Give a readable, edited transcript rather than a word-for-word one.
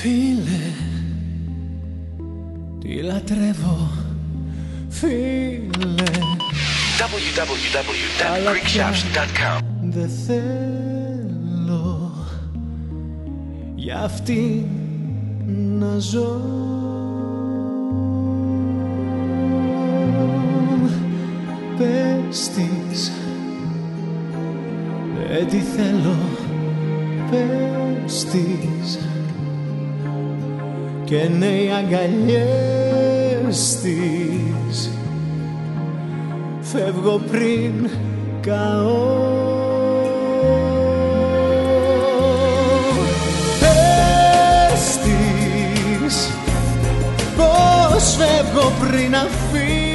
Φίλε, τη λατρεύω, φίλε. www.greekshouts.com. Δεν θέλω για αυτή να ζω. Πες της, δεν τη θέλω. Πες της και ναι οι αγκαλιές της. Φεύγω πριν καώ. Πες της πως φεύγω πριν αφήσω